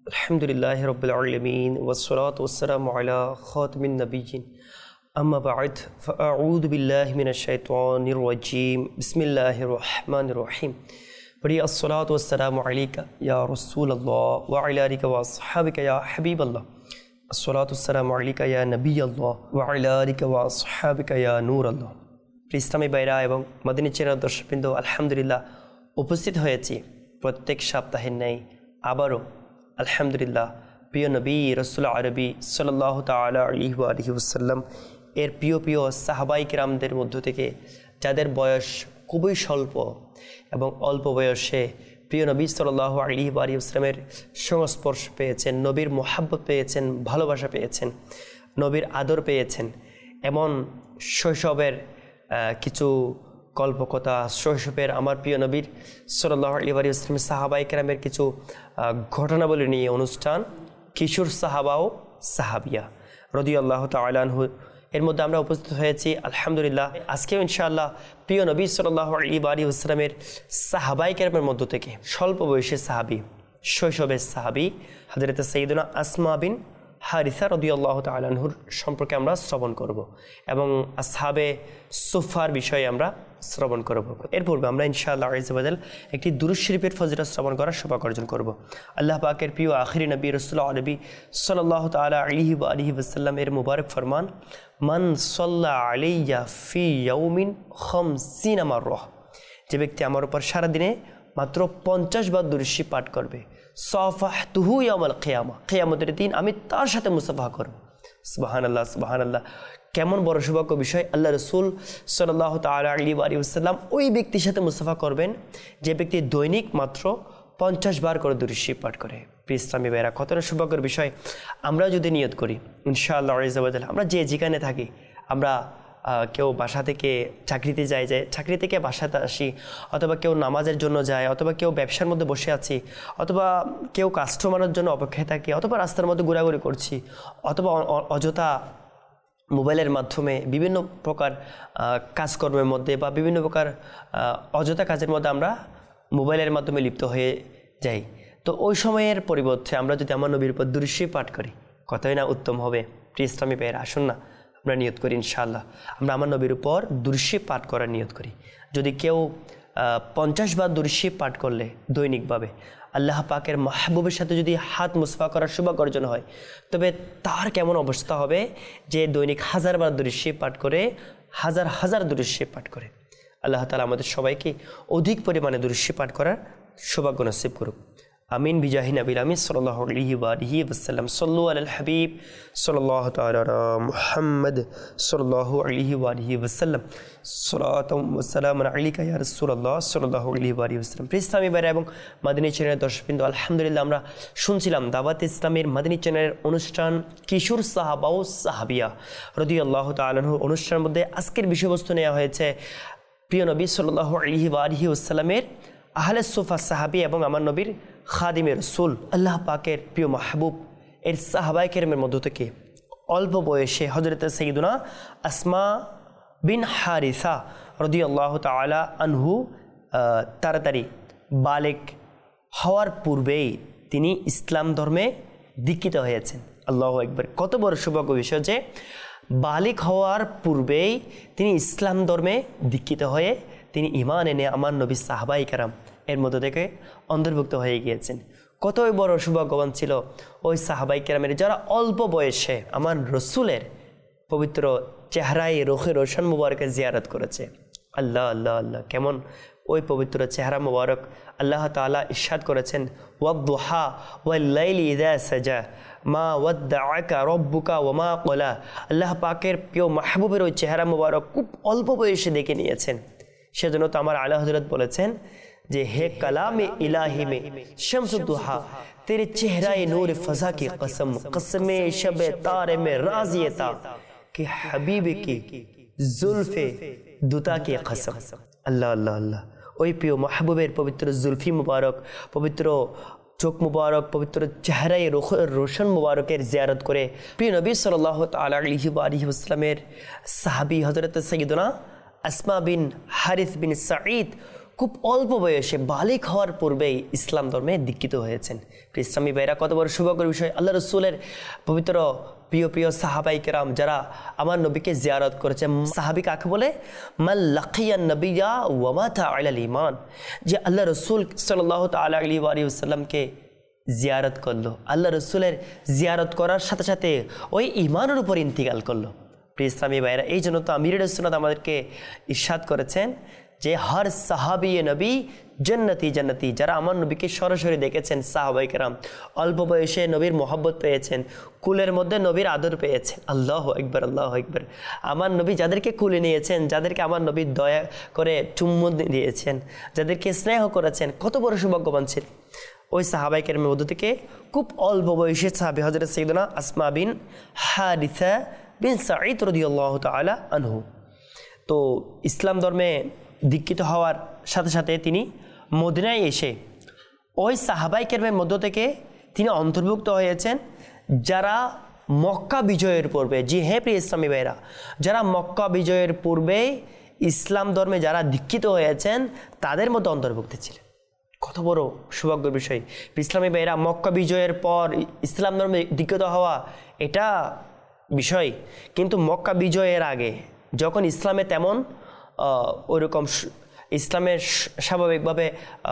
আলহামদুলিল্লাহি রাব্বিল আলামিন ওয়াসসালাতু ওয়াসসালামু আলা খাতামিন নাবিয়্যিন আম্মা বা'দ ফাআউযু বিল্লাহি মিনাশ শাইতানির রাজীম বিসমিল্লাহির রহমানির রহিম প্রিয় আসসালাতু ওয়াসসালামু আলাইকা ইয়া রাসূলুল্লাহ ওয়া আলা আলিকা ওয়া আসহাবিকা ইয়া হাবিবাল্লাহ আসসালাতু ওয়াসসালামু আলাইকা ইয়া নবিয়াল্লাহ ওয়া আলা আলিকা ওয়া আসহাবিকা ইয়া নূরাল্লাহ। ইসলামী ভাইরা এবং মদিনী চ্যানেল দর্শকবৃন্দ, আলহামদুলিল্লাহ উপস্থিত হয়েছি প্রত্যেক সপ্তাহের ন্যায় আবারও আলহামদুলিল্লাহ প্রিয় নবী রাসূল আরবি সাল্লাল্লাহু তাআলা আলাইহি ওয়া আলিহি ওয়াসাল্লাম এর প্রিয় সাহাবায়ে কেরামদের মধ্য থেকে যাদের বয়স খুবই স্বল্প এবং অল্প বয়সে প্রিয় নবী সাল্লাল্লাহু আলাইহি ওয়া আলিহি ওয়াসাল্লামের সংস্পর্শ পেয়েছেন, নবীর মোহাব্বত পেয়েছেন, ভালোবাসা পেয়েছেন, নবীর আদর পেয়েছেন, এমন শৈশবের কিছু কল্পকথা, শৈশবের আমার প্রিয় নবীর সাল্লাল্লাহু আলাইহি ওয়া সাল্লামের সাহাবায়ে কেরামের কিছু ঘটনাবলী নিয়ে অনুষ্ঠান কিশোর সাহাবা ও সাহাবিয়া রাদিয়াল্লাহু তাআলা আনহু এর মধ্যে আমরা উপস্থিত হয়েছি। আলহামদুলিল্লাহ আজকেও ইনশাআল্লাহ প্রিয় নবী সাল্লাল্লাহু আলাইহি ওয়া সাল্লামের সাহাবায়ে কেরামের মধ্য থেকে স্বল্প বয়সের সাহাবী, শৈশবের সাহাবী হযরত সাইয়্যিদুনা আসমা বিন হারিসা রাদিয়াল্লাহু তাআলা আনহুর সম্পর্কে আমরা শ্রবণ করব এবং আসহাবে সুফার বিষয়ে আমরা শ্রবণ করব। এর পূর্বে আমরা ইনশাআল্লাহ আযza ওয়া জাল একটি দুরূদ শরীফের ফজিলত শ্রবণ করার সৌভাগ্য অর্জন করব। আল্লাহ পাকের প্রিয় আখিরি নবী রাসূল আরবি সাল্লাল্লাহু তাআলা আলাইহি ওয়া আলিহি ওয়াসাল্লাম এর মুবারক ফরমান, মান সাল্লা আলাইয়া ফি ইয়াউমিন 50 মাররা, যে ব্যক্তি আমার উপর সারা দিনে মাত্র 50 বার দুরূদ শরীফ পাঠ করবে, সাফাহতুহু ইয়াউমাল কিয়ামা, কিয়ামতের দিন আমি তার সাথে মুসাফাহা করব। সুবহানাল্লাহ সুবহানাল্লাহ, কেমন বড় সৌভাগ্য বিষয়। আল্লাহ রাসূল সাল্লাল্লাহু তাআলা আলাইহি ওয়া সাল্লাম ওই ব্যক্তির সাথে মুসাফা করবেন যে ব্যক্তি দৈনিক মাত্র 50 বার করে দুরূদ শরীফ পাঠ করে। প্রিয় ইসলামী ভাইরা, কতটা সৌভাগ্যের বিষয়। আমরা যদি নিয়ত করি ইনশাআল্লাহ আযza ওয়া জাল, আমরা যে যেখানে থাকি, আমরা কেউ বাসা থেকে চাকরিতে যায়, চাকরি থেকে বাসাতে আসি, অথবা কেউ নামাজের জন্য যায়, অথবা কেউ ব্যবসার মধ্যে বসে আছি, অথবা কেউ কাস্টমারের জন্য অপেক্ষায় থাকি, অথবা রাস্তার মধ্যে ঘোরাঘুরি করছি, অথবা অযথা মোবাইলের মাধ্যমে বিভিন্ন প্রকার কাজকর্মের মধ্যে বা বিভিন্ন প্রকার অযথা কাজের মধ্যে আমরা মোবাইলের মাধ্যমে লিপ্ত হয়ে যাই। তো ওই সময়ের পরিবর্তে আমরা যদি আমার নবীর উপর দুরূদ শরীফ পাঠ করি, কতই না উত্তম হবে। প্রিয় ইসলামী ভাইয়েরা, আসুন না আমরা নিয়ত করি ইনশাআল্লাহ আমরা আমার নবীর উপর দুরূদ শরীফ পাঠ করার নিয়ত করি। যদি কেউ 50 বার দুরূদ শরীফ পাঠ করলে দৈনিকভাবে আল্লাহ পাকের মাহবুবের সাথে যদি হাত মুসফা করার সৌভাগ্য অর্জন হয়, তবে তার কেমন অবস্থা হবে যে দৈনিক 1000 বার দুরূদ শরীফ পাঠ করে, হাজার দুরূদ শরীফ পাঠ করে। আল্লাহ তাআলা আমাদের সবাইকে অধিক পরিমাণে দুরূদ শরীফ পাঠ করার সৌভাগ্য নসিব করুক। আমিন বিজাহি নবিল আমিন সাল্লাল্লাহু আলাইহি ওয়া আলিহি ওয়াসাল্লাম। সাল্লু আলাল হাবিব সাল্লাল্লাহু তাআলা আলা মুহাম্মদ সাল্লাল্লাহু আলাইহি ওয়া আলিহি ওয়াসাল্লাম। সালাতুম ওয়া সালামুন আলাইকা ইয়া রাসূলুল্লাহ সাল্লাল্লাহু আলাইহি ওয়া আলিহি ওয়াসাল্লাম। প্রিয় ইসলামী ভাইরা এবং মদিনী চ্যানেলের দর্শকবৃন্দ, আলহামদুলিল্লাহ আমরা শুনছিলাম দাওয়াত ইসলামের মদিনী চ্যানেলের অনুষ্ঠান কিশোর সাহাবা ও সাহাবিয়া রাদিয়াল্লাহু তাআলা আনহু অনুষ্ঠানের মধ্যে আজকের বিষয়বস্তু নেওয়া হয়েছে প্রিয় নবী সাল্লাল্লাহু আলাইহি ওয়া আলিহি ওয়াসাল্লামের আহলে সুফা সাহাবী এবং আমার নবীর খাদিমে রাসূল আল্লাহ পাকের প্রিয় মাহবুব এর সাহাবায়ে কেরামের মধ্য থেকে অল্প বয়সে হযরত সাইয়্যিদুনা আসমা বিন হারিসা রাদিয়াল্লাহু তাআলা আনহু তাড়াতাড়ি বালেগ হওয়ার পূর্বেই তিনি ইসলাম ধর্মে দীক্ষিত হয়েছেন। আল্লাহু আকবার, কত বড় সৌভাগ্য বিষয় যে বালেগ হওয়ার পূর্বেই তিনি ইসলাম ধর্মে দীক্ষিত হয়ে তিনি ঈমান এনে আমার নবী সাহাবায়ে কেরাম এর মধ্য থেকে অন্তর্ভুক্ত হয়ে গিয়েছেন। কতই বড় সৌভাগ্যবান ছিল ওই সাহাবায়ে কেরামের যারা অল্প বয়সে আমার রসুলের পবিত্র চেহারায় রোখে রোশন মুবারকের জিয়ারত করেছে। আল্লাহ আল্লাহ আল্লাহ, কেমন ওই পবিত্র চেহারা মুবারক। আল্লাহ তাআলা ইরশাদ করেছেন, ওয়াদ-দুহা ওয়াল-লাইলি ইযা সাজা মা ওয়াদ্দাআকা রাব্বুকা ওয়া মা ক্বালা। আল্লাহ পাকের প্রিয় মাহবুবের ওই চেহারা মুবারক খুব অল্প বয়সে দেখে নিয়েছেন। সেজন্য তো আমার আলা হযরত বলেছেন যে হে কালামে ইলাহি মে শমসুদ দুহা তেরে চেহরায়ে নূর ফজা কি কসম, কসমে শবে তারে মে রাজিয়তা कि हबीब की जुल्फे दुता की कसम। अल्लाह अल्लाह अल्लाह, ওই প্রিয় মাহবুবের পবিত্র জুলফি মুবারক, পবিত্র চোখ মুবারক, পবিত্র চেহারায় রোশন মুবারকের জিয়ারত করে প্রিয় নবী সাল্লাল্লাহু তাআলা আলাইহি ওয়া আলিহি ওয়াসাল্লামের সাহাবী হযরত সাইয়্যিদুনা আসমা বিন হারিস বিন সাঈদ খুব অল্প বয়সে বালিক হওয়ার পূর্বেই ইসলাম ধর্মে দীক্ষিত হয়েছেন। ইসলামী ভাইরা, কত বড় সৌভাগ্যের বিষয়! আল্লাহ রসুলের পবিত্র প্রিয় সাহাবাই কেরাম যারা আমার নবীকে জিয়ারত করেছেন। সাহাবি কাকে বলে? মান লাকিয়ান নবিয়া ওয়া মাতা আলাল ঈমান, যে আল্লাহ রসুল সাল্লাল্লাহু তাআলা আলাইহি ওয়া সাল্লামকে জিয়ারত করলো, আল্লাহ রসুলের জিয়ারত করার সাথে সাথে ওই ঈমানের উপর ইন্তিকাল করলো। ইসলামী ভাইরা, এই জন্য তো আমিরুল সুন্নাত আমাদেরকে ইরশাদ করেছেন যে হর সাহাবি নবী জান্নাতি জান্নাতি, যারা আমার নবীকে সরাসরি দেখেছেন সাহাবাই কেরাম, অল্প বয়সে নবীর মোহাব্বত পেয়েছেন, কুলের মধ্যে নবীর আদর পেয়েছেন। আল্লাহু আকবার, আল্লাহু আকবার। আমার নবী যাদেরকে কুলে নিয়েছেন, যাদেরকে আমার নবী দয়া করে চুম্বন দিয়েছেন, যাদেরকে স্নেহ করেছেন, কত বড় সৌভাগ্যবান ছিল। ওই সাহাবাই কেরামের মধ্য থেকে খুব অল্প বয়সে সাহাবী হযরত সাইয়্যিদানা আসমা বিন হারিসা বিন সাঈদ রাদিয়াল্লাহু তাআলা আনহু। তো ইসলাম ধর্মে দীক্ষিত হওয়ার সাথে সাথে তিনি মদিনায় এসে ওই সাহাবাই কেরামের মধ্য থেকে তিনি অন্তর্ভুক্ত হয়েছেন যারা মক্কা বিজয়ের পূর্বে, জি হ্যাঁ প্রিয় ইসলামী ভাইরা, যারা মক্কা বিজয়ের পূর্বে ইসলাম ধর্মে যারা দীক্ষিত হয়েছেন তাদের মধ্যে অন্তর্ভুক্ত ছিলেন। কত বড় সৌভাগ্যের বিষয়! ইসলামী ভাইরা, মক্কা বিজয়ের পর ইসলাম ধর্মে দীক্ষিত হওয়া এটা বিষয়, কিন্তু মক্কা বিজয়ের আগে যখন ইসলামে তেমন ওইরকম ইসলামের স্বাভাবিকভাবে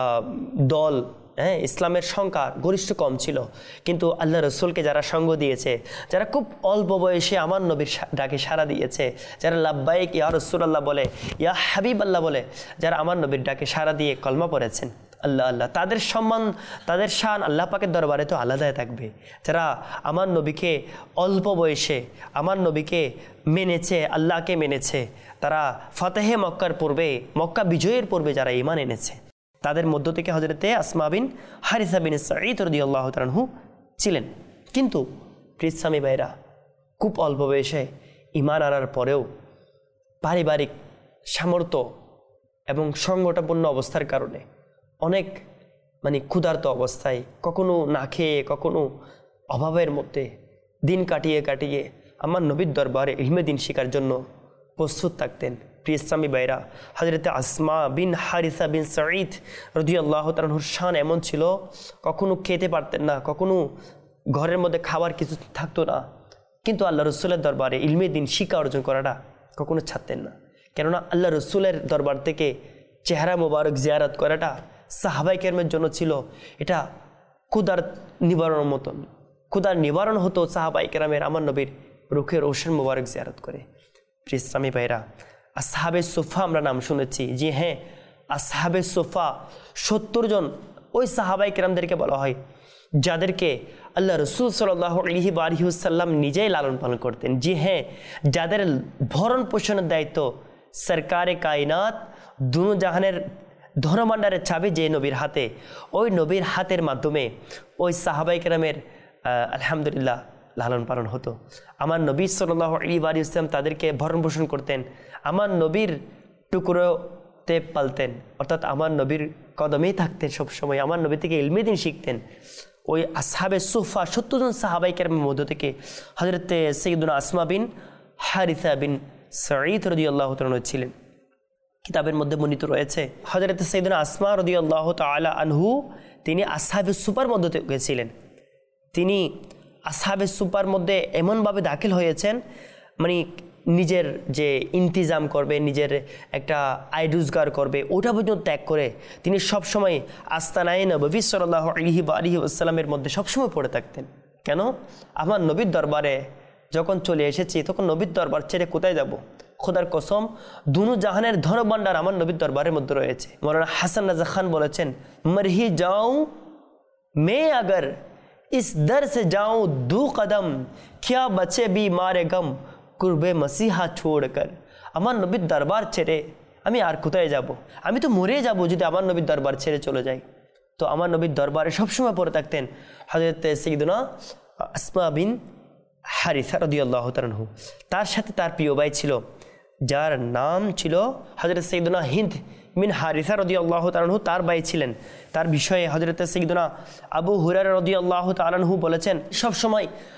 দল, ইসলামের সংখ্যা গরিষ্ঠ কম ছিল, কিন্তু আল্লাহ রসুলকে যারা সঙ্গ দিয়েছে, যারা খুব অল্প বয়সে আমার নবীর ডাকে সাড়া দিয়েছে, যারা লাব্বাইক ইয়া রাসূলুল্লাহ বলে, ইয়া হাবিব আল্লাহ বলে, যারা আমার নবীর ডাকে সাড়া দিয়ে কলমা পড়েছেন, আল্লাহ আল্লাহ, তাদের সম্মান, তাদের শান আল্লাহ পাকের দরবারে তো আলাদাই থাকবে। যারা আমার নবীকে অল্প বয়সে আমার নবীকে মেনেছে, আল্লাহকে মেনেছে, তারা ফতেহে মক্কার পূর্বে, মক্কা বিজয়ের পূর্বে যারা ঈমান এনেছে, তাদের মধ্য থেকে হযরতে আসমা বিন হারিসা বিন সাঈদ রাদিয়াল্লাহু তাআলা আনহু ছিলেন। কিন্তু ইসলামী ভাইরা, খুব অল্প বয়সে ঈমান আনার পরেও পারিবারিক সামর্থ্য এবং সংকটাপন্ন অবস্থার কারণে অনেক ক্ষুধার্ত অবস্থায়, কখনো না খেয়ে, কখনো অভাবের মধ্যে দিন কাটিয়ে কাটিয়ে আমার নবীর দরবারে ইলমে দিন শেখার জন্য প্রস্তুত থাকতেন। প্রিয় ইসলামী ভাইরা, হযরতে আসমা বিন হারিসা বিন সাঈদ রাদিয়াল্লাহু তাআলা আনহুর শান এমন ছিল, কখনো খেতে পারতেন না, কখনো ঘরের মধ্যে খাবার কিছু থাকতো না, কিন্তু আল্লাহ রসুলের দরবারে ইলমে দিন শিক্ষা অর্জন করাটা কখনো ছাড়তেন না। কেননা আল্লাহ রসুলের দরবার থেকে চেহারা মোবারক জিয়ারত করাটা সাহাবাই কেরামের জন্য ছিল এটা ক্ষুধার নিবারণের মতন। ক্ষুধার নিবারণ হতো সাহাবাই কেরামের আমার নবীর রুখে রোশন মোবারক জিয়ারত করে। ইসলামী ভাইরা, আসহাবে সুফা আমরা নাম শুনেছি। জি হ্যাঁ, আসহাবে সুফা 70 জন ওই সাহাবাই কেরামদেরকে বলা হয় যাদেরকে আল্লাহ রসুল সাল্লাল্লাহু আলাইহি ওয়াসাল্লাম নিজেই লালন পালন করতেন। জি হ্যাঁ, যাদের ভরণ পোষণের দায়িত্ব সরকারে কায়নাত দুনো জাহানের ধনভাণ্ডারের চাবি যে নবীর হাতে, ওই নবীর হাতের মাধ্যমে ওই সাহাবাই কেরামের আলহামদুলিল্লাহ লালন পালন হতো। আমার নবী সাল্লাল্লাহু আলাইহি ওয়াসাল্লাম তাদেরকে ভরণ পোষণ করতেন, আমার নবীর টুকরোতে পালতেন, অর্থাৎ আমার নবীর কদমেই থাকতেন সবসময়, আমার নবী থেকে ইলমে দিন শিখতেন। ওই আসহাবে সুফা 70 জন সাহাবাই কেরামের মধ্য থেকে হযরতে সাইয়্যিদুনা আসমা বিন হারিসা বিন সাঈদ রাদিয়াল্লাহু তাআলা ছিলেন। কিতাবের মধ্যে বর্ণিত রয়েছে হযরতে সাইয়্যিদুনা আসমা রাদিয়াল্লাহু তাআলা আনহু তিনি আসহাবে সুফার মধ্যে গেছিলেন। তিনি আসহাবে সুফার মধ্যে এমনভাবে দাখিল হয়েছেন, নিজের যে ইন্তিজাম করবে, নিজের একটা আয় রোজগার করবে, ওটা পর্যন্ত ত্যাগ করে তিনি সবসময় আস্তানায়ে নববী সাল্লাল্লাহু আলাইহি ওয়াসাল্লামের মধ্যে সবসময় পড়ে থাকতেন। কেন? আমার নবীর দরবারে যখন চলে এসেছি, তখন নবীর দরবার ছেড়ে কোথায় যাব? খোদার কসম, দুনু জাহানের ধনভাণ্ডার আমার নবীর দরবারের মধ্যে রয়েছে। মৌলানা হাসান রাজা খান বলেছেন, মরহি যাও মে আগর ইস দর সে যাও দু কদম, क्या बचे भी मारे गम কুরবে মসিহা ছোড়কর। আমার নবীর দরবার ছেড়ে আমি আর কোথায় যাব? আমি তো মরে যাব যদি আমার নবীর দরবার ছেড়ে চলে যাই। তো আমার নবীর দরবারে সবসময় পড়ে থাকতেন হযরত সাইয়্যিদুনা আসমা বিন হারিসা রাদিয়াল্লাহু তাআলা আনহু। তার সাথে তার প্রিয় ভাই ছিল, যার নাম ছিল হযরত সাইয়্যিদুনা হিন্দ বিন হারিসা রাদিয়াল্লাহু তাআলা আনহু। তার ভাই ছিলেন। তার বিষয়ে হযরত সাইয়্যিদুনা আবু হুরায়রা রাদিয়াল্লাহু তাআলা আনহু বলেছেন, সবসময়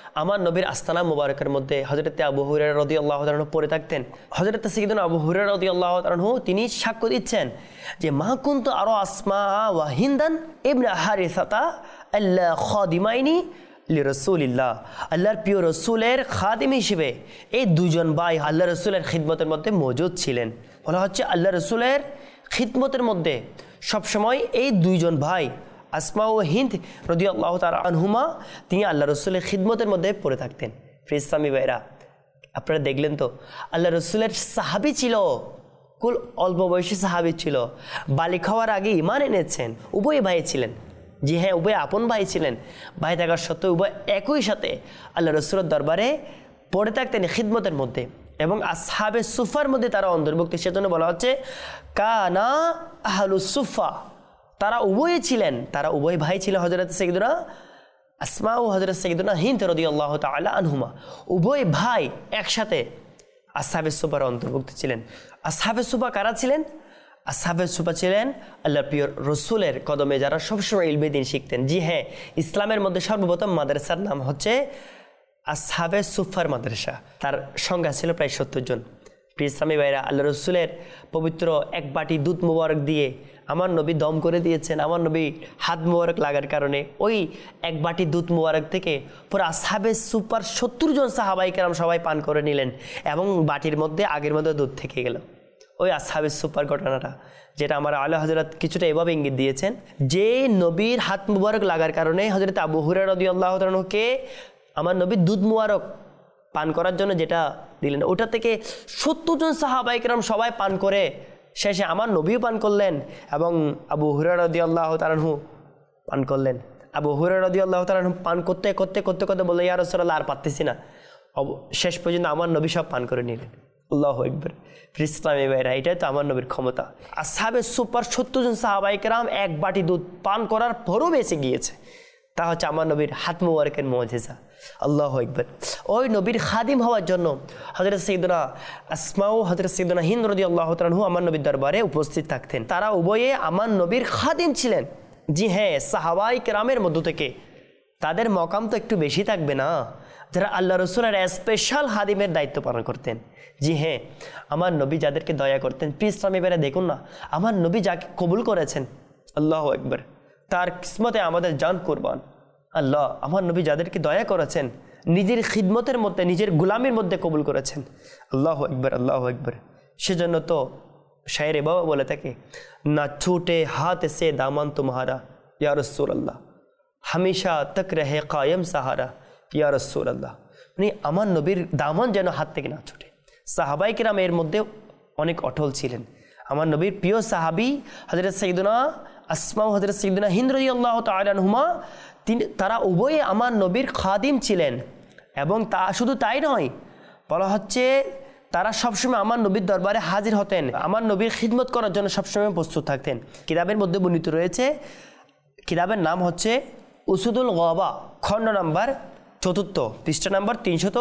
আমার নবীর আস্তানা মুবারকের মধ্যে হযরতে আবু হুরায়রা রাদিয়াল্লাহু তাআলা পড়ে থাকতেন। হযরতে সাইয়্যিদুনা আবু হুরায়রা রাদিয়াল্লাহু তাআলা তিনি সাক্ষ্য দিচ্ছেন যে মা কুনতু আরা আসমা ওয়া হিন্দান ইবনে হারিসাতা আল্লা খাদিমাইনি লিরাসূলিল্লাহ, আল্লাহর প্রিয় রাসূলের খাদিম হিসেবে এই দুজন ভাই আল্লাহ রাসূলের খিদমতের মধ্যে মজুদ ছিলেন। বলা হচ্ছে আল্লাহ রাসূলের খিদমতের মধ্যে সবসময় এই দুইজন ভাই আসমা ও হিন্দ রাদিয়াল্লাহু তাআলা আনহুমা তিনি আল্লাহ রসুলের খিদমতের মধ্যে পড়ে থাকতেন। প্রিয় ইসলামী ভাইরা, আপনারা দেখলেন তো আল্লাহ রসুলের সাহাবী ছিল, কুল অল্প বয়সী সাহাবী ছিল, বালিক হওয়ার আগে ঈমান এনেছেন। উভয় ভাই ছিলেন, জি হ্যাঁ উভয় আপন ভাই ছিলেন। ভাই থাকার সত্ত্বেও উভয় একই সাথে আল্লাহ রসুলের দরবারে পড়ে থাকতেন খিদমতের মধ্যে, এবং আসহাবে সুফার মধ্যে তারা অন্তর্ভুক্ত। সেজন্য বলা হচ্ছে কানা আহলুস সুফা, তারা উভয় ছিলেন, তারা উভয় ভাই ছিল হযরত সাইয়্যিদুনা আসমা ও হযরত সাইয়্যিদুনা হিন্দ রাদিয়াল্লাহু তাআলা আনহুমা। উভয় ভাই একসাথে আসহাবে সুফার অন্তর্ভুক্ত ছিলেন। আসহাবে সুফা কারা ছিলেন? আসহাবে সুফা ছিলেন আল্লাহর প্রিয় রসুলের কদমে যারা সবসময় ইলমে দ্বীন শিখতেন। জি হ্যাঁ, ইসলামের মধ্যে সর্বপ্রথম মাদ্রাসার নাম হচ্ছে আসহাবে সুফার মাদ্রাসা। তার সংখ্যা ছিল প্রায় 70 জন। প্রিয় ইসলামী ভাইরা, আল্লাহ রসুলের পবিত্র এক বাটি দুধ মুবারক দিয়ে আমার নবী দম করে দিয়েছেন। আমার নবী হাত মুবারক লাগার কারণে ওই এক বাটি দুধ মুবারক থেকে পুরো আসহাবে সুফার 70 জন সাহাবায়ে কেরাম সবাই পান করে নিলেন, এবং বাটির মধ্যে আগের মধ্যে দুধ থেকে গেল। ওই আসহাবে সুফার ঘটনাটা যেটা আমার আলা হযরত কিছুটা এভাবে ইঙ্গিত দিয়েছেন যে নবীর হাত মুবারক লাগার কারণে হযরত আবু হুরায়রা রাদিয়াল্লাহু তাআলাকে আমার নবী দুধ মুবারক পান করার জন্য যেটা দিলেন, ওটা থেকে 70 জন সাহাবায়ে কেরাম সবাই পান করে শেষে আমার নবীও পান করলেন এবং আবু হুরায়রা রাদিয়াল্লাহু তাআলা পান করলেন। আবু হুরায়রা রাদিয়াল্লাহু তাআলা পান করতে করতে করতে করতে বললেন, ইয়া রাসূলুল্লাহ আর পারতেছি না। শেষ পর্যন্ত আমার নবী সব পান করে নিলেন। আল্লাহু আকবার। ইসলামী ভাইরা, এটাই তো আমার নবীর ক্ষমতা। আসহাবে সুফার 70 জন সাহাবায়ে কেরাম এক বাটি দুধ পান করার পরও বেঁচে গিয়েছে, তা হচ্ছে আমার নবীর হাত মুবারকের মুজিজা। আল্লাহু আকবার। ওই নবীর খাদিম হওয়ার জন্য হযরত সাইয়্যিদুনা আসমা ও হযরত সাইয়্যিদুনা হিন্দ রাদিয়াল্লাহু তাআলা আমার নবীর দরবারে উপস্থিত থাকতেন। তারা উভয়ে আমার নবীর খাদিম ছিলেন। জি হ্যাঁ, সাহাবায়ে কেরামের মধ্য থেকে তাদের মকাম তো একটু বেশি থাকবে না, যারা আল্লাহ রসুলের স্পেশাল খাদিমের দায়িত্ব পালন করতেন। জি হ্যাঁ, আমার নবী যাদেরকে দয়া করতেন। প্রিয় ইসলামী ভাইরা দেখুন না, আমার নবী যাকে কবুল করেছেন, আল্লাহু আকবার, তার কিসমতে আমাদের জান কুরবান। আল্লাহ আমার নবী যাদেরকে দয়া করেছেন, নিজের খিদমতের মধ্যে নিজের গুলামের মধ্যে কবুল করেছেন। আল্লাহু আকবার, আল্লাহু আকবার। সেজন্য তো শায়রে বাবা বলে থাকে, না ছুটে হাত সে দামান তুমহারা ইয়া রাসূলুল্লাহ, হামেশা তক রহে কায়েম সাহারা ইয়া রাসূলুল্লাহ। মানে আমার নবীর দামান যেন হাত থেকে না ছুটে। সাহাবায়ে কেরাম এর মধ্যে অনেক অটল ছিলেন। আমার নবীর প্রিয় সাহাবী হযরত সাইয়্যিদুনা আসমা ও হযরত সাইয়্যিদুনা হিন্দ রাদিয়াল্লাহু তাআলা আনহুমা, তারা উভয়ে আমার নবীর খাদিম ছিলেন। এবং তা শুধু তাই নয়, বলা হচ্ছে তারা সবসময় আমার নবীর দরবারে হাজির হতেন, আমার নবীর খিদমত করার জন্য সবসময় প্রস্তুত থাকতেন। কিতাবের মধ্যে বর্ণিত রয়েছে, কিতাবের নাম হচ্ছে উসুদুল গাবা, খণ্ড নাম্বার 4, পৃষ্ঠা নাম্বার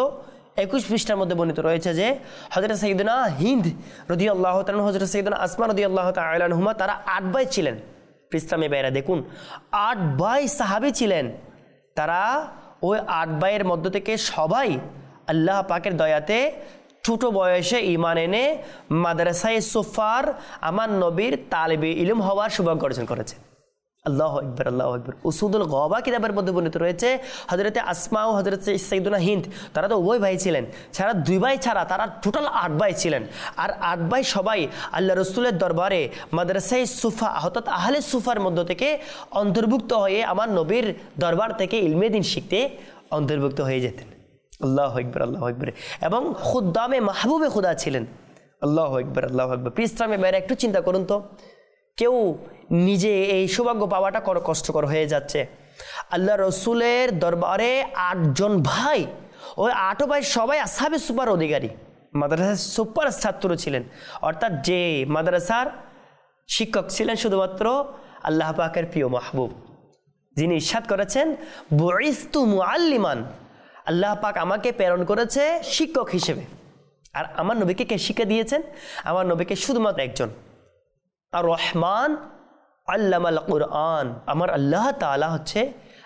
321 পৃষ্ঠার মধ্যে বর্ণিত রয়েছে যে হযরত সাইয়্যিদুনা হিন্দ রাদিয়াল্লাহু তাআলা, হযরত সাইয়্যিদুনা আসমা রাদিয়াল্লাহু তাআলা আনহুমা, তারা 8 ভাই ছিলেন। ইসলামী ভাইরা দেখুন, 8 ভাই সাহাবী ছিলেন। তারা ওই 8 ভাইয়ের মধ্য থেকে সবাই আল্লাহ পাকের দয়াতে ছোট বয়সে ঈমান এনে মাদ্রাসায়ে সুফার আমার নবীর তালিবে ইলম হওয়ার সৌভাগ্য অর্জন করেছে। আল্লাহু আকবার, আল্লাহু আকবার। উসুদুল গাবা কিতাবের মধ্যে বর্ণিত রয়েছে হযরতে আসমা ও হযরত সাইয়্যিদুনা হিন্দ, তারা তো উভয় ভাই ছিলেন। ছাড়া 2 ভাই ছাড়া তারা টোটাল 8 ভাই ছিলেন। আর 8 ভাই সবাই আল্লাহ রসুলের দরবারে মাদ্রাসায়ে সুফা অর্থাৎ আহলে সুফার মধ্য থেকে অন্তর্ভুক্ত হয়ে আমার নবীর দরবার থেকে ইলমে দ্বীন শিখতে অন্তর্ভুক্ত হয়ে যেতেন। আল্লাহু আকবার, আল্লাহু আকবার। এবং খুদ্দামে মাহবুবে খুদা ছিলেন। আল্লাহু আকবার, আল্লাহু আকবার। প্রিয় ইসলামী ভাইরা, একটু চিন্তা করুন তো, কেউ নিজে এই সৌভাগ্য পাওয়াটা কষ্টকর হয়ে যাচ্ছে। আল্লাহ রসুলের দরবারে 8 জন ভাই, ওই 8 ভাই সবাই আসহাবে সুফার অধিকারী, মাদ্রাসার সুপার ছাত্র ছিলেন। অর্থাৎ যে মাদ্রাসার শিক্ষক ছিলেন শুধুমাত্র আল্লাহ পাকের প্রিয় মাহবুব, যিনি ইরশাদ করেছেন বুইস্তু মুআল্লিমান, আল্লাহ পাক আমাকে প্রেরণ করেছে শিক্ষক হিসেবে। আর আমার নবীকে কে শিক্ষা দিয়েছেন? আমার নবীকে শুধুমাত্র একজন, আর রহমান আল্লামাল কুরআন, আমার আল্লাহ তাআলা হচ্ছে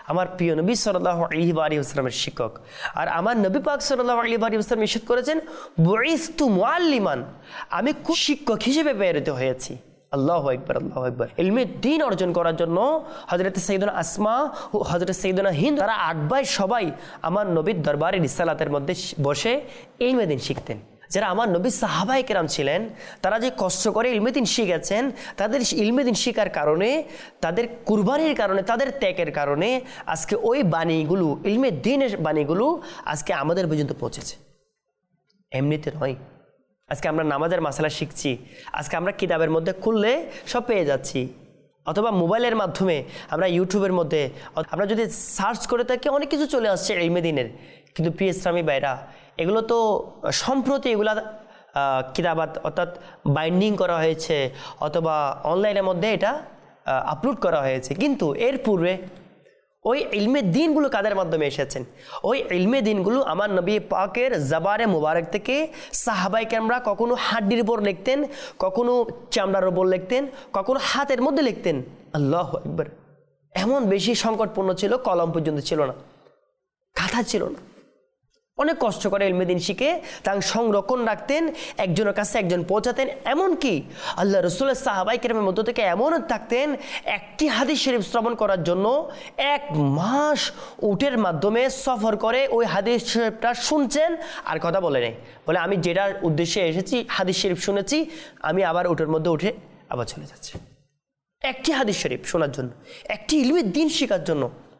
আমার প্রিয় নবী সাল্লাল্লাহু আলাইহি ওয়াসাল্লামের শিক্ষক। আর আমার নবী পাক সাল্লাল্লাহু আলাইহি ওয়াসাল্লাম ইরশাদ করেছেন, বুইসতু মুআল্লিমান, আমি শিক্ষক হিসেবে প্রেরিত হয়েছি। আল্লাহু আকবার, আল্লাহু আকবার। ইলমে দ্বীন অর্জন করার জন্য হযরত সাইয়্যিদুনা আসমা ও হযরত সাইয়্যিদুনা হিন্দ তারা 8 ভাই সবাই আমার নবীর দরবারে রিসালাতের মধ্যে বসে ইলমে দ্বীন শিখতেন। যারা আমার নবীর সাহাবায়ে কেরাম ছিলেন, তারা যে কষ্ট করে ইলমে দ্বীন শিখেছেন, তাদের ইলমে দ্বীন শিখার কারণে, তাদের কুরবানির কারণে, তাদের ত্যাগের কারণে আজকে ওই বাণীগুলো, ইলমে দ্বীনের বাণীগুলো আজকে আমাদের পর্যন্ত পৌঁছেছে। এমনিতে নয়। আজকে আমরা নামাজের মাসালা শিখছি, আজকে আমরা কিতাবের মধ্যে খুললে সব পেয়ে যাচ্ছি, অথবা মোবাইলের মাধ্যমে আমরা ইউটিউবের মধ্যে আমরা যদি সার্চ করে থাকি অনেক কিছু চলে আসছে ইলমে দ্বীনের। কিন্তু প্রিয় ইসলামী ভাইরা, এগুলো তো সম্প্রতি এগুলা কিতাবাত অর্থাৎ বাইন্ডিং করা হয়েছে অথবা অনলাইনের মধ্যে এটা আপলোড করা হয়েছে। কিন্তু এর পূর্বে ওই ইলমে দ্বীনগুলো কাদের মাধ্যমে এসেছেন? ওই ইলমে দ্বীনগুলো আমার নবী পাকের জবানে মুবারক থেকে সাহাবায়ে কেরামরা কখনো হাড্ডির উপর লিখতেন, কখনো চামড়ার উপর লিখতেন, কখনো হাতের মধ্যে লিখতেন। আল্লাহু আকবার। এমন বেশি সংকটপূর্ণ ছিল, কলম পর্যন্ত ছিল না, খাতা ছিল না। অনেক কষ্ট করে ইলমে দ্বীন শিখে তার সংরক্ষণ রাখতেন, একজনের কাছে একজন পৌঁছাতেন। এমনকি আল্লাহ রাসূলের সাহাবায়ে কেরামের মধ্য থেকে এমন থাকতেন, একটি হাদিস শরীফ শ্রবণ করার জন্য 1 মাস উটের মাধ্যমে সফর করে ওই হাদিস শরীফটা শুনছেন আর কথা বলে নেই, বলে আমি যেটার উদ্দেশ্যে এসেছি হাদিস শরীফ শুনেছি, আমি আবার উটের মধ্যে উঠে আবার চলে যাচ্ছি। একটি হাদিস শরীফ শোনার জন্য, একটি ইলমে দ্বীন শেখার জন্য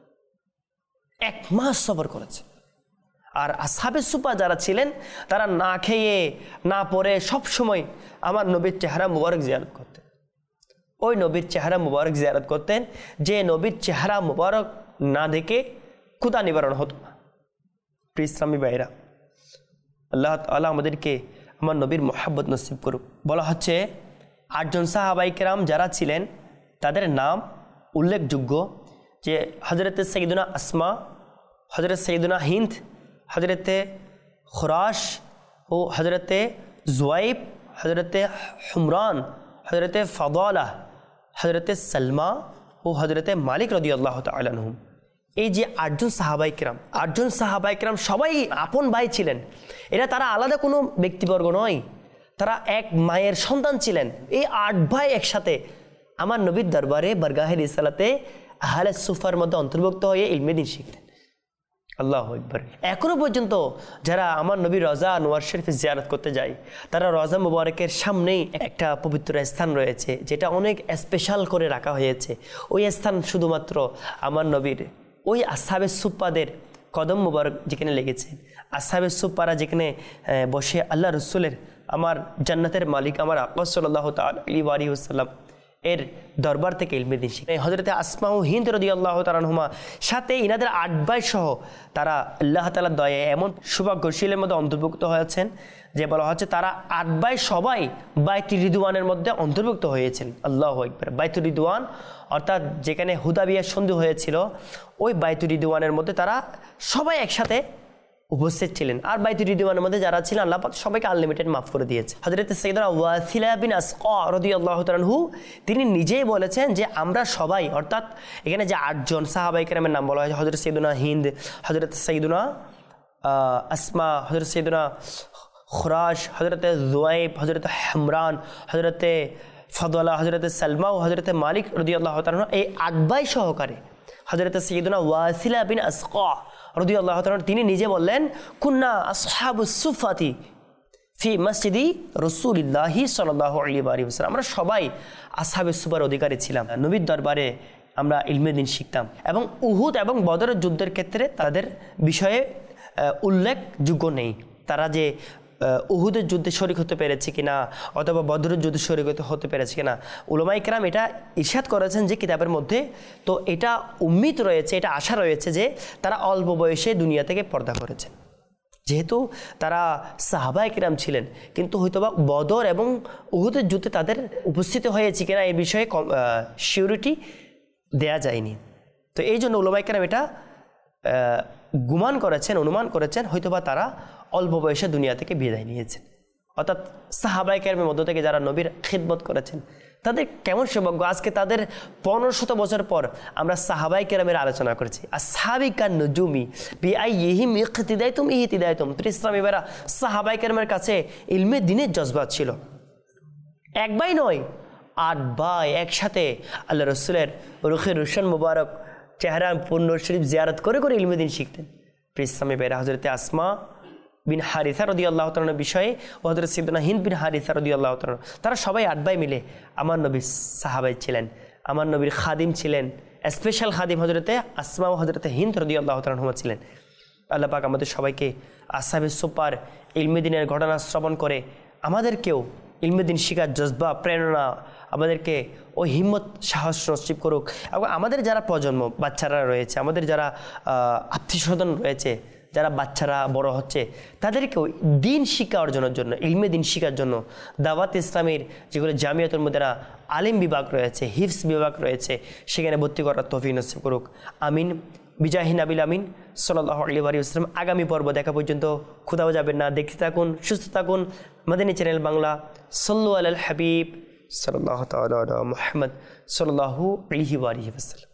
1 মাস সফর করেছে। আর আসহাবে সুফা যারা ছিলেন, তারা না খেয়ে না পরে সব সময় আমার নবীর চেহারা মুবারক জিয়ারত করতেন। ওই নবীর চেহারা মুবারক জিয়ারত করতেন যে নবীর চেহারা মুবারক না দেখে ক্ষুধা নিবারণ হতো না। প্রিয় ইসলামী ভাইরা, আল্লাহ তাআলা আমাদেরকে আমার নবীর মহব্বত নসিব করুক। বলা হচ্ছে 8 জন সাহাবায়ে কেরাম যারা ছিলেন তাদের নাম উল্লেখযোগ্য, যে হযরত সাইয়্যিদুনা আসমা, হযরত সাইয়্যিদুনা হিন্দ, হযরতে খুরাশ ও হযরতে জুয়াইব, হযরতে হুমরান, হযরতে ফাদালা, হযরতে সালমা ও হযরতে মালিক রাদিয়াল্লাহু তাআলা আনহুম। এই যে 8 জন সাহাবায়ে কেরাম, 8 জন সাহাবায়ে কেরাম সবাই আপন ভাই ছিলেন। এরা তারা আলাদা কোনো ব্যক্তিবর্গ নয়, তারা এক মায়ের সন্তান ছিলেন। এই 8 ভাই একসাথে আমার নবীর দরবারে বারগাহে রিসালাতে আহলে সুফার মধ্যে অন্তর্ভুক্ত হয়ে ইলমে দ্বীন শিখতেন। আল্লাহু আকবার। এখনো পর্যন্ত যারা আমার নবীর রওজা আনোয়ার শরীফে জিয়ারত করতে যায়, তারা রওজা মুবারকের সামনেই একটা পবিত্র স্থান রয়েছে, যেটা অনেক স্পেশাল করে রাখা হয়েছে। ওই স্থান শুধুমাত্র আমার নবীর ওই আসহাবে সুফফাদের কদম মুবারক যেখানে লেগেছে, আসহাবে সুফফারা যেখানে বসে আল্লাহ রসুলের, আমার জান্নাতের মালিক আমার আকা সাল্লাল্লাহু তাআলা আলাইহি ওয়াসাল্লাম এর দরবার থেকে ইলমে দ্বীন শিখে হযরতে আসমা ও হিন্দ রাদিয়াল্লাহু তাআলা আনহুমা সাথে ইনাদের 8 ভাই সহ তারা আল্লাহ তাআলার দয়ায় এমন সৌভাগ্যশীলের মধ্যে অন্তর্ভুক্ত হয়েছেন যে বলা হচ্ছে তারা 8 ভাই সবাই বাইতুর রিদওয়ানের মধ্যে অন্তর্ভুক্ত হয়েছেন। আল্লাহু আকবার। বাইতুর রিদওয়ান অর্থাৎ যেখানে হুদাবিয়া সন্ধি হয়েছিল, ওই বাইতুর রিদওয়ানের মধ্যে তারা সবাই একসাথে উপস্থিত ছিলেন। আর বাইতুর রিদওয়ানের মধ্যে যারা ছিলেন, আল্লাহ পাক সবাইকে আনলিমিটেড মাফ করে দিয়েছে। হযরত সাইয়্যিদুনা ওয়াসিলা বিন আসকা রাদিয়াল্লাহু তাআলা আনহু তিনি নিজেই বলেছেন যে আমরা সবাই, অর্থাৎ এখানে যে 8 জন সাহাবায়ে কেরামের নাম বলা হয়েছে, হযরত সাইয়্যিদুনা হিন্দ, হযরত সাইয়্যিদুনা আসমা, হযরত সাইয়্যিদুনা খুরাশ, হযরত জুয়াইব, হযরত হুমরান, হযরত ফাদলা, হযরত সালমা ও হযরত মালিক রাদিয়াল্লাহু তাআলা আনহু, এই 8 ভাই সহকারে হযরত সাইয়্যিদুনা ওয়াসিলা বিন আসকা রাদিয়াল্লাহু তাআলা তিনি নিজে বললেন, কুন্না আসহাবুস সুফাতি ফি মসজিদি রাসূলিল্লাহি সাল্লাল্লাহু আলাইহি ওয়াসাল্লাম, আমরা সবাই আসহাবে সুফার অধিকারী ছিলাম। নবীর দরবারে আমরা ইলমে দ্বীন শিখতাম এবং উহুদ এবং বদরের যুদ্ধের ক্ষেত্রে তাদের বিষয়ে উল্লেখযোগ্য নেই। তারা যে উহুদের যুদ্ধে শরীক হতে পেরেছে কিনা অথবা বদরের যুদ্ধে শরীক হতে পেরেছে কিনা, উলামায়ে কেরাম এটা ইরশাদ করেছেন যে কিতাবের মধ্যে। তো এটা উম্মিত রয়েছে, এটা আশা রয়েছে যে তারা অল্প বয়সে দুনিয়া থেকে পর্দা করেছেন। যেহেতু তারা সাহাবায়ে কেরাম ছিলেন, কিন্তু হয়তোবা বদর এবং উহুদের যুদ্ধে তাদের উপস্থিত হয়েছে কিনা এই বিষয়ে সিউরিটি দেয়া যায়নি। তো এই জন্য উলামায়ে কেরাম এটা গুমান করেছেন, অনুমান করেছেন হয়তোবা তারা অল্প বয়সে দুনিয়া থেকে বিদায় নিয়েছেন। অর্থাৎ সাহাবায়ে কেরামের মধ্য থেকে যারা নবীর খিদমত করেছেন, তাদের কেমন সৌভাগ্য। আজকে তাদের 1500 বছর পর আমরা সাহাবায়ে কেরামের আলোচনা করেছি। আসহাবিকান নুজুমি বিআইহিম ইকতিদাইতুম ইহতিদাইতুম। ইসলামী ভাইরা, সাহাবায়ে কেরামের কাছে ইলমে দ্বীনের জজবা ছিল। এক ভাই নয়, 8 ভাই একসাথে আল্লাহ রসুলের রুখে রোশন মুবারক চেহারা পূর্ণ শরীফ জিয়ারত করে করে ইলমে দ্বীন শিখতেন। ইসলামী ভাইরা, হযরতে আসমা বিন হারিসা রাদিয়াল্লাহু তাআলার বিষয়ে ও হযরত সিদ্দিনা হিন্দ বিন হারিসা রাদিয়াল্লাহু তাআলা, তারা সবাই 8 ভাই মিলে আমার নবীর সাহাবাই ছিলেন, আমার নবীর খাদিম ছিলেন। স্পেশাল খাদিম হযরতে আসমা ও হযরতে হিন্দ রাদিয়াল্লাহু তাআলা ছিলেন। আল্লাহ পাক আমাদের সবাইকে আসহাবে সুপার ইলমে দ্বীনের ঘটনা শ্রবণ করে আমাদেরকেও ইলমে দ্বীন শিখার জজবা, প্রেরণা, আমাদেরকে ওই হিম্মত সাহস নসিব করুক। এবং আমাদের যারা প্রজন্ম বাচ্চারা রয়েছে, আমাদের যারা আত্মীয় স্বজন রয়েছে, যারা বাচ্চারা বড় হচ্ছে, তাদেরকেও দিন শিক্ষা অর্জনের জন্য, ইলমে দ্বীন শিখার জন্য দাওয়াত ইসলামের যেগুলো জামিয়াতুল মুদারা আলিম বিভাগ রয়েছে, হিফজ বিভাগ রয়েছে, সেখানে ভর্তি করার তৌফিক নসিব করুক। আমিন। বিজাহি নাবিল আমিন সাল্লাল্লাহু আলাইহি ওয়াসাল্লাম। আগামী পর্ব দেখা পর্যন্ত খুদাও যাবেন না। দেখতে থাকুন, সুস্থ থাকুন। মাদানী চ্যানেল বাংলা। সাল্লু আলাল হাবিব সাল্লাল্লাহু তাআলা আলা মুহাম্মদ সাল্লাল্লাহু আলাইহি ওয়াসাল্লাম।